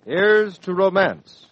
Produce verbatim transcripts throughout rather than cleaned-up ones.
Here's to romance.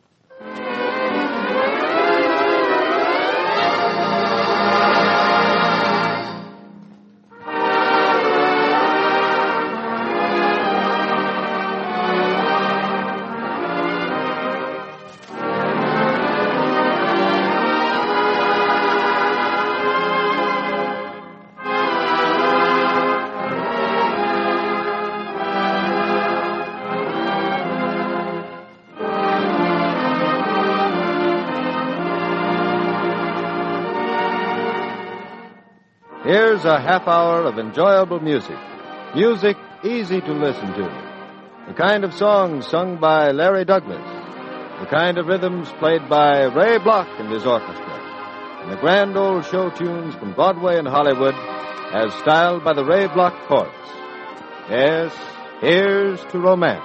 Here's a half hour of enjoyable music. Music easy to listen to. The kind of songs sung by Larry Douglas. The kind of rhythms played by Ray Bloch and his orchestra. And the grand old show tunes from Broadway and Hollywood as styled by the Ray Bloch Chorus. Yes, here's to romance.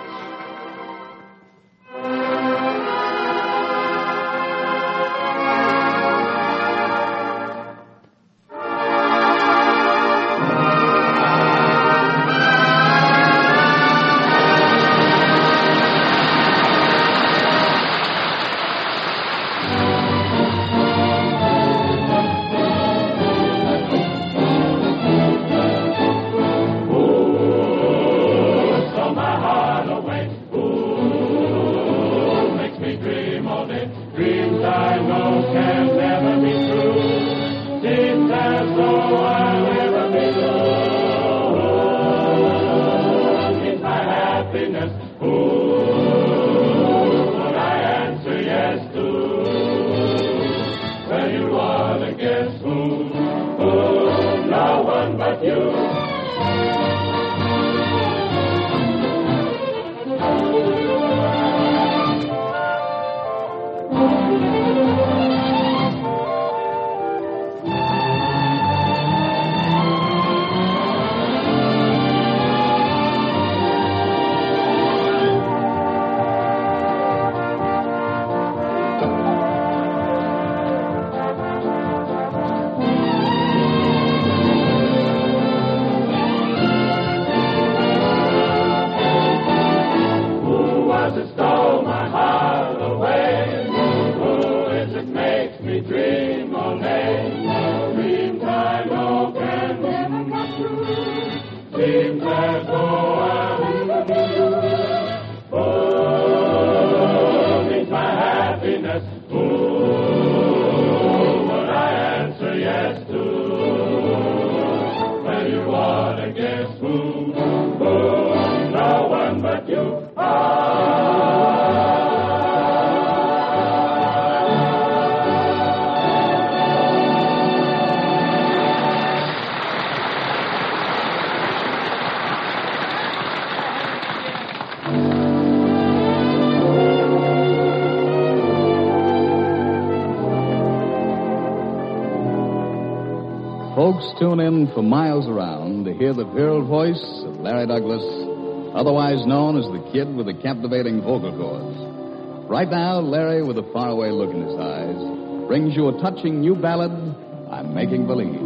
Folks tune in for miles around to hear the virile voice of Larry Douglas, otherwise known as the Kid with the captivating vocal cords. Right now, Larry, with a faraway look in his eyes, brings you a touching new ballad, I'm Making Believe.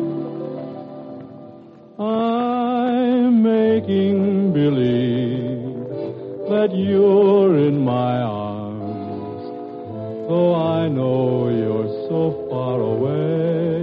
I'm making believe that you're in my arms, though I know you're so far away.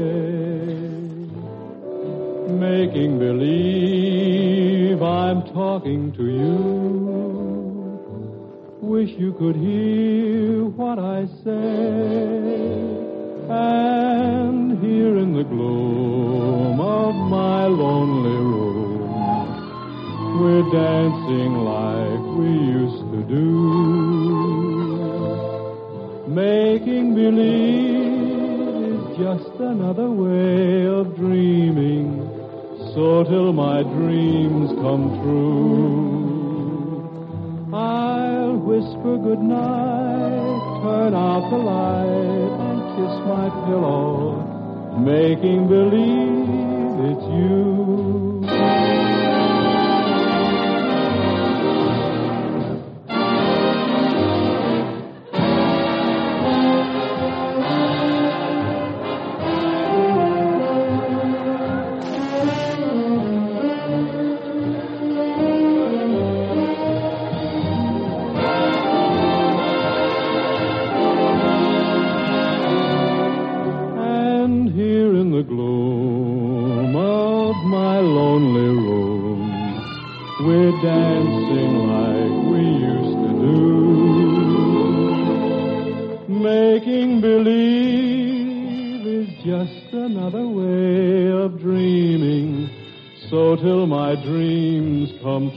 Making believe I'm talking to you. Wish you could hear what I say. And here in the gloom of my lonely room, we're dancing like we used to do. Making believe is just another way of dreaming, so till my dreams come true, I'll whisper goodnight, turn out the light, and kiss my pillow, making believe it's you. so till my dreams come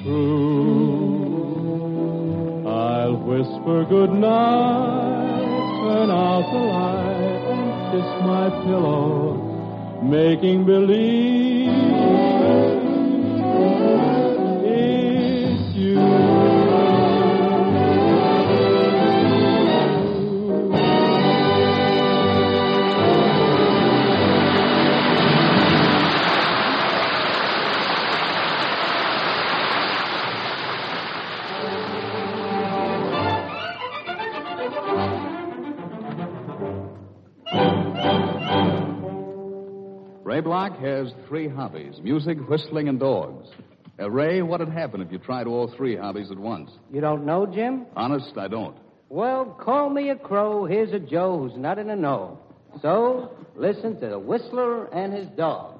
true. I'll whisper good night, turn out the light, and kiss my pillow, making believe it's you. Ray Block has three hobbies: music, whistling, and dogs. Uh, Ray, what'd happen if you tried all three hobbies at once? You don't know, Jim? Honest, I don't. Well, call me a crow. Here's a Joe who's not in a know. So, listen to the Whistler and his dog.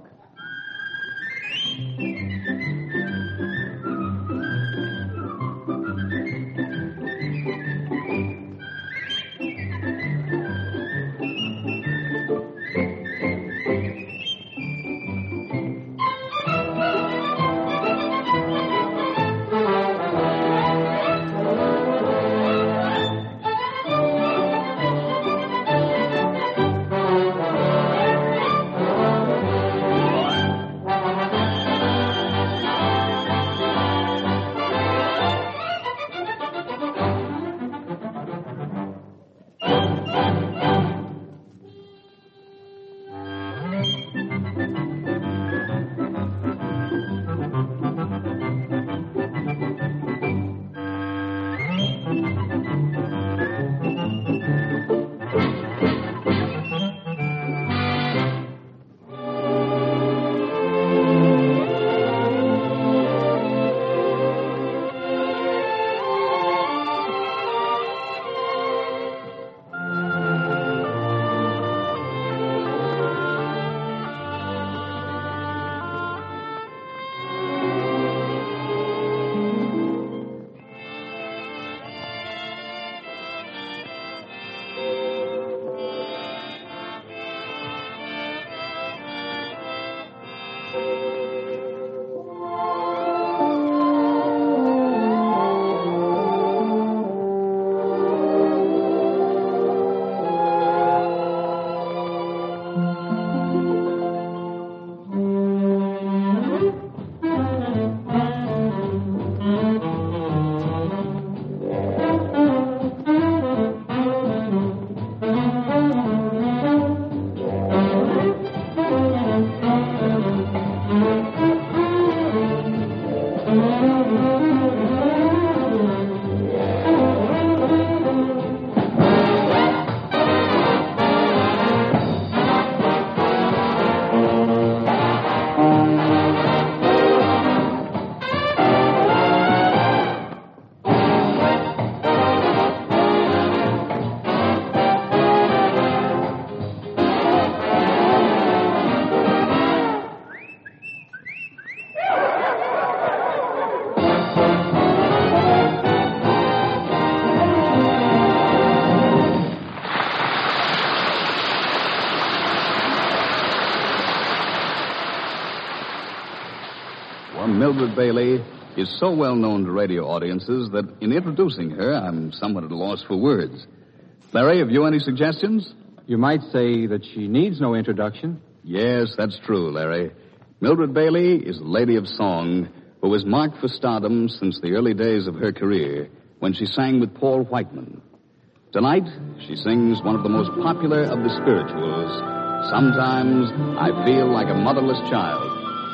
Mildred Bailey is so well known to radio audiences that in introducing her, I'm somewhat at a loss for words. Larry, have you any suggestions? You might say that she needs no introduction. Yes, that's true, Larry. Mildred Bailey is a lady of song who was marked for stardom since the early days of her career when she sang with Paul Whiteman. Tonight, she sings one of the most popular of the spirituals, Sometimes I Feel Like a Motherless Child.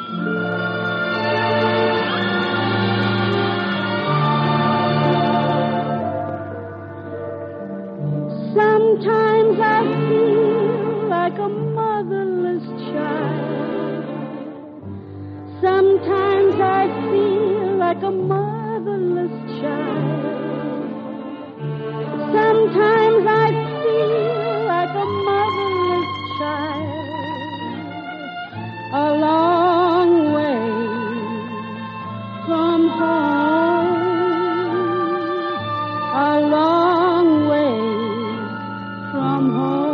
Sometimes I feel like a motherless child. Sometimes I feel like a motherless child. Sometimes I feel like a motherless child. A long way from home. A long way from home.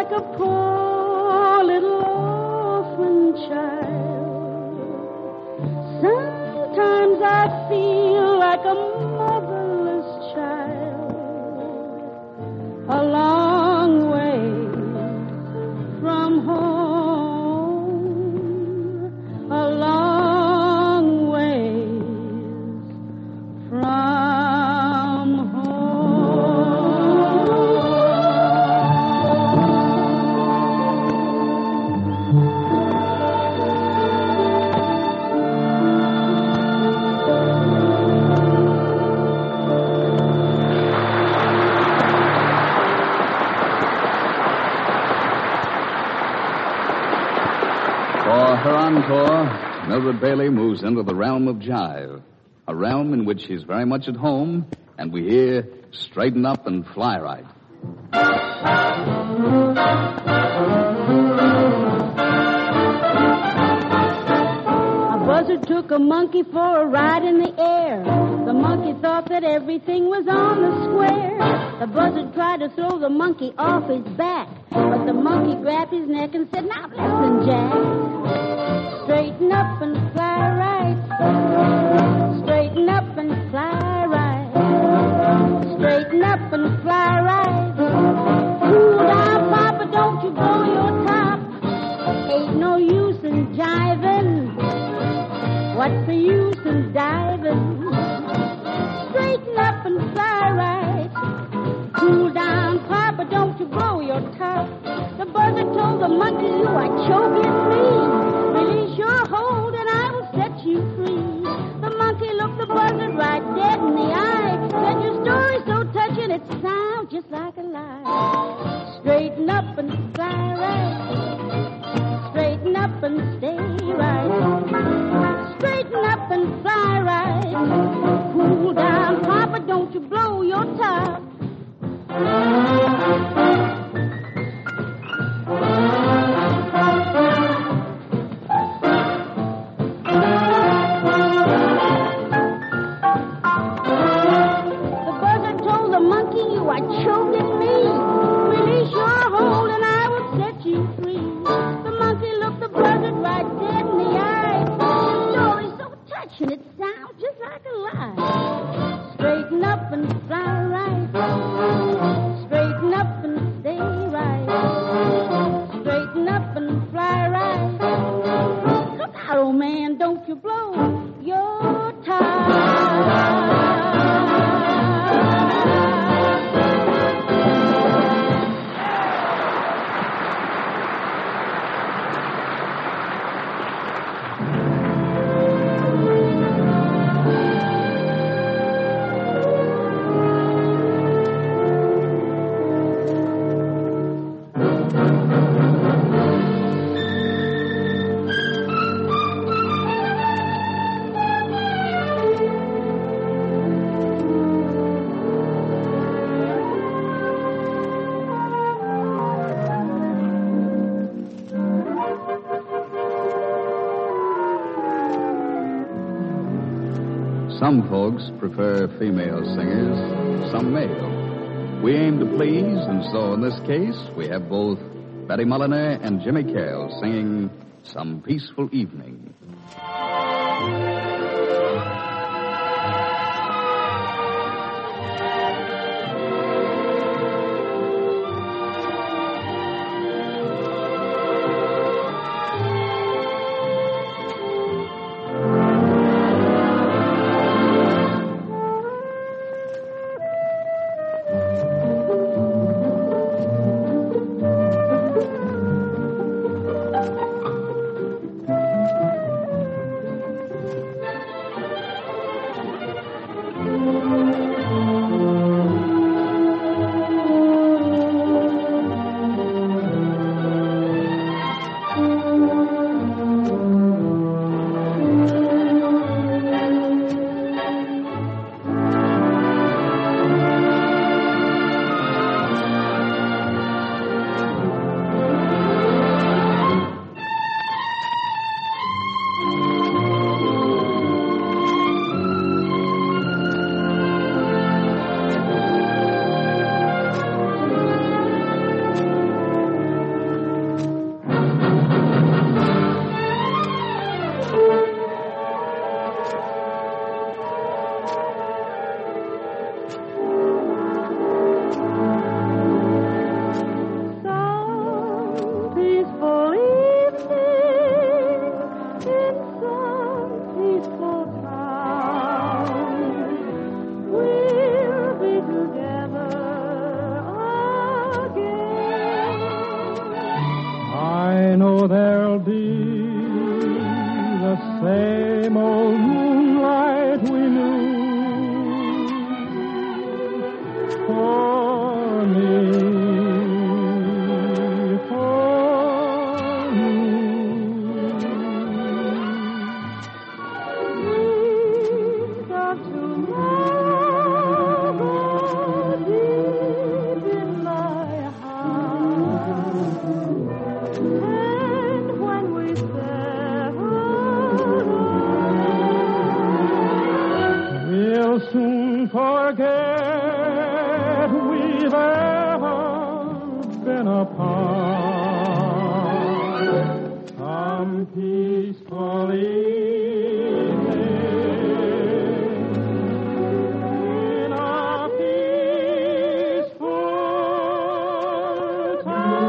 like a poor little orphan child. Sometimes I feel like a motherless child. A long way from home. A long way from home. For her encore, Mildred Bailey moves into the realm of jive, a realm in which she's very much at home, and we hear Straighten Up and Fly Right. A buzzard took a monkey for a ride in the air. The monkey thought that everything was on the square. The buzzard tried to throw the monkey off his back, but the monkey grabbed his neck and said, "Now listen, Jack. Straighten up and fly right. Straighten up and fly right. Straighten up and fly right. Cool down, Papa, don't you blow your top. Ain't no use in jiving. What's the use in diving? Straighten up and fly right. Cool down, Papa, don't you blow your top. The buzzard told the monkey, you are choking me. Release your hold and I will set you free. The monkey looked the buzzard right dead in the eye. Said, your story's so touching, it sounds just like a lie. Straighten up and fly right. Straighten up and stay right. Straighten up and fly right. Cool down, Papa, don't you blow your top. Some folks prefer female singers, some male. We aim to please, and so in this case, we have both Betty Mulliner and Jimmy Carroll singing Some Peaceful Evening. same old moonlight we knew. For me, for you. Dreams of tomorrow deep in my heart. And when we separate, We'll soon forget we've ever been apart. Some peaceful evening in a peaceful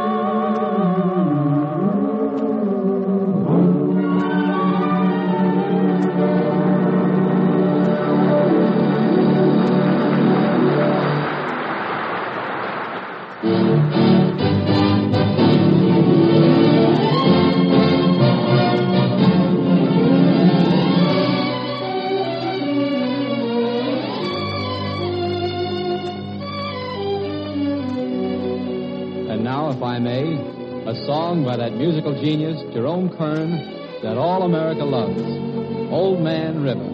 And now, if I may, a song by that musical genius, Jerome Kern, that all America loves, Old Man River.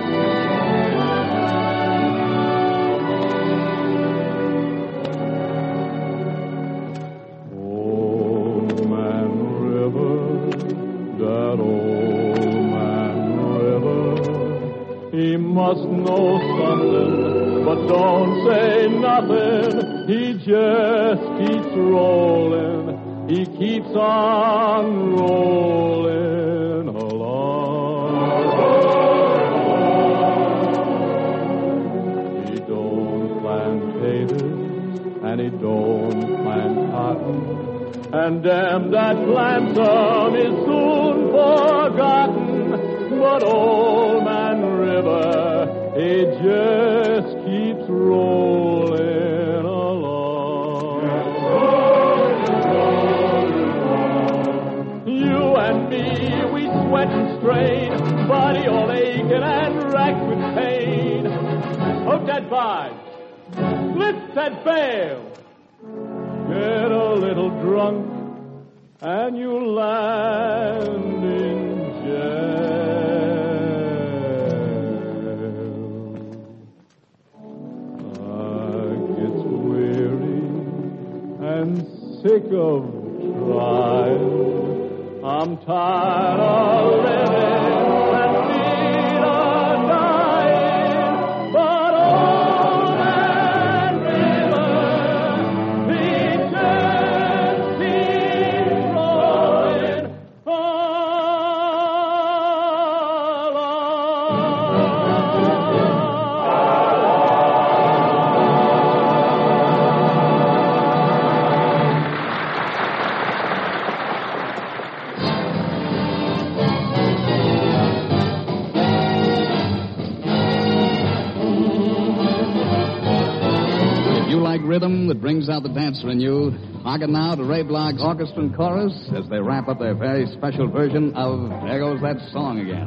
Old Man River, that old man river, he must know something, but don't say nothing. He just keeps rolling, he keeps on rolling along. He don't plant potatoes, and he don't plant cotton, and damn that plantain is soon forgotten. But old man River, he just keeps rolling along. You and me, we sweat and strain, body all aching and racked with pain. Hook that vibe, lift that veil, get a little drunk, and you land in jail. I get weary and sick of trying. I'm tired of living and need a dying. But old man River, he just keeps rolling Rhythm that brings out the dancer in you. Hearken now to Ray Bloch's orchestra and chorus as they wrap up their very special version of There Goes That Song Again.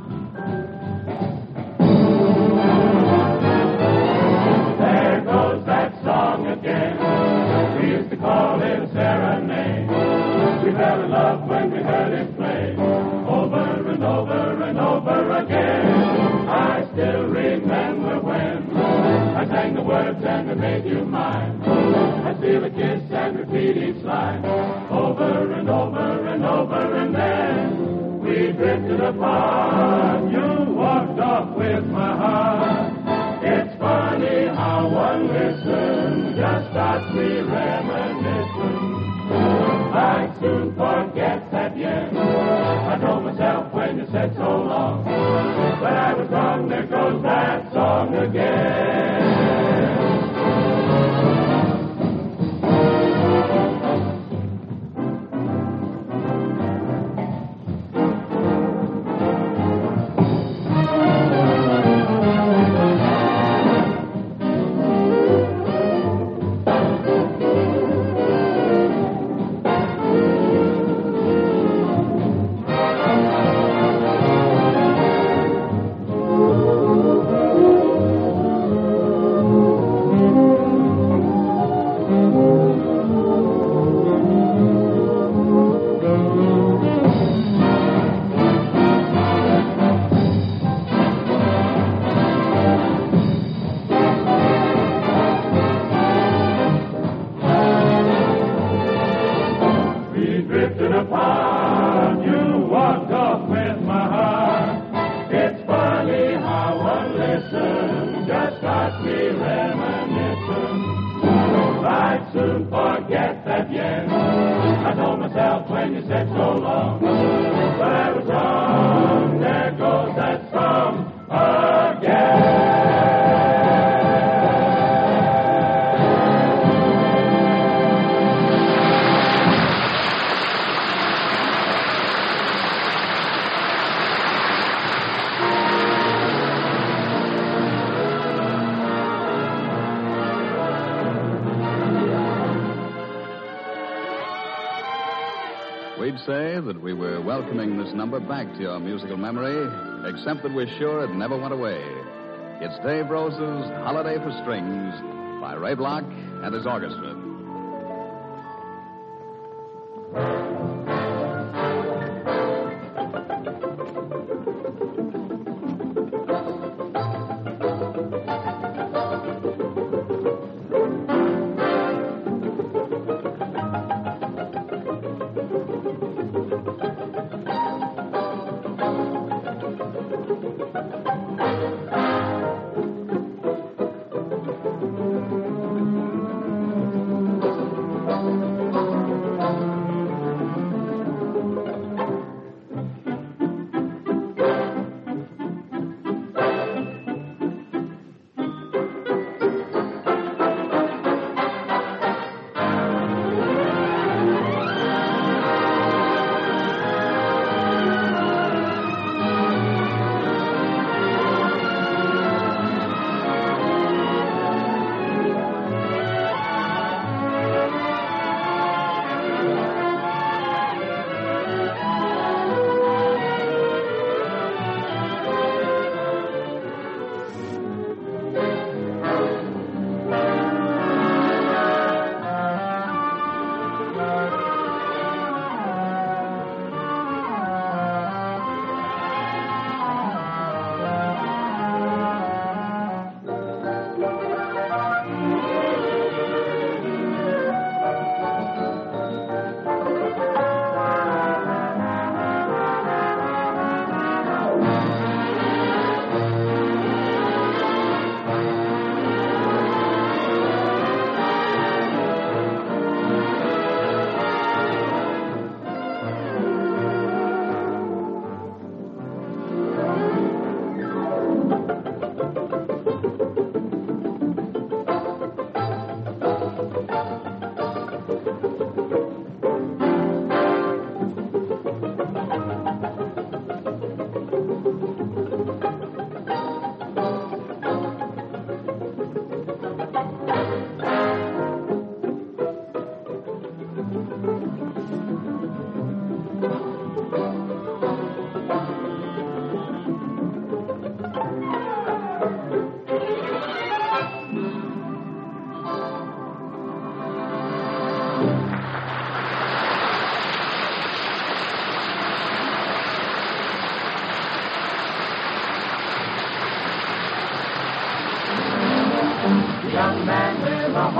There goes that song again. We used to call it a serenade. We fell in love when we heard it play. Over and over and over again. I still remember when I sang the words and I made you mine. I steal a kiss and repeat each line. Over and over and over and then we drifted apart. You walked off with my heart. It's funny how one listen just starts me reminiscing. I soon forget that yes, I told myself when you said so long, but I was wrong. There goes that song again. drifted apart. You walked off with my heart. It's funny how one listen just got me reminiscing. I'd soon forget that yen. I told myself when you said so long, but I was wrong. There goes that song again. We'd say that we were welcoming this number back to your musical memory, except that we're sure it never went away. It's Dave Rose's Holiday for Strings by Ray Block and his orchestra. Young man with a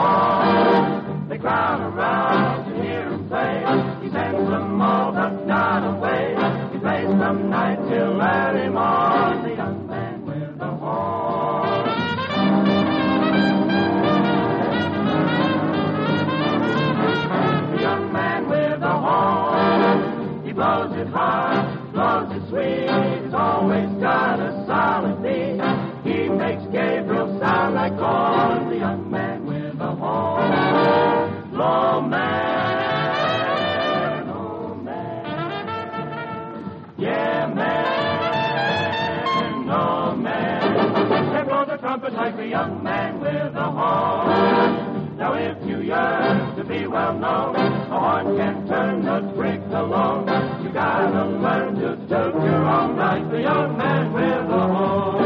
horn, they crowd around to hear him play. He sends them all, but not away. He plays from night till early morn. The young man with the horn. The young man with the horn. He blows it hard, blows it sweet. He's always got a solid beat. He makes Gabriel sound like corn. The young man with the horn. Oh, man, oh, man. Yeah, man, oh, man. They blow the trumpet like the young man with the horn. Now, if you yearn to be well known, a horn can turn the trick alone. You gotta learn to toot your own like the young man with the horn.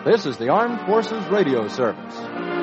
This is the Armed Forces Radio Service.